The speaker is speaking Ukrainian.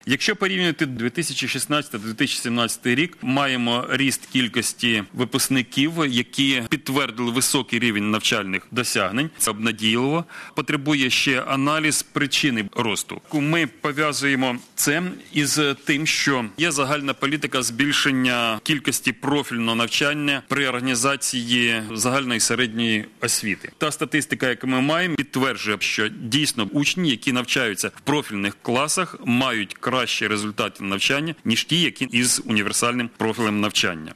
Якщо порівнювати 2016-2017 рік, маємо ріст кількості випускників, які підтвердили високий рівень навчальних досягнень. Це обнадійливо. Потребує ще аналіз причини росту. Ми пов'язуємо це із тим, що є загальна політика збільшення кількості профільного навчання при організації загальної середньої освіти. Та статистика, яку ми маємо, підтверджує, що дійсно учні, які навчаються в профільних класах, мають кращі результати навчання, ніж ті, які із універсальним профілем навчання.